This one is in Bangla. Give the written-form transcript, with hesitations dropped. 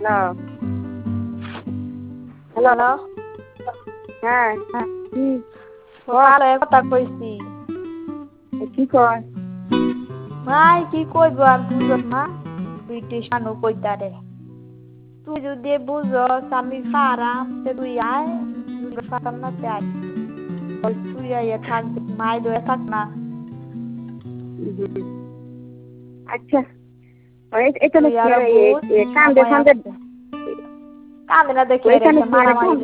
Hello hello hello. হ্যাঁ হ্যাঁ, কি সকালে কথা কইছি। কি কয় ভাই কি কইব আর বুঝস না? ব্রিটিশ মানুষ কইতারে। তুই যদি বুঝস আমি ফারাম তে তুই আয়, যদি ফারাম না তে আয়। তুই আইয়া থাক, মাই দয়ে থাক না। আচ্ছা এটা তুই নাকি আরো বুঝ, কান্দে সময় ফান্দে আছে। কান্দে না দেখে ওইখানে রেখে কি মারামারি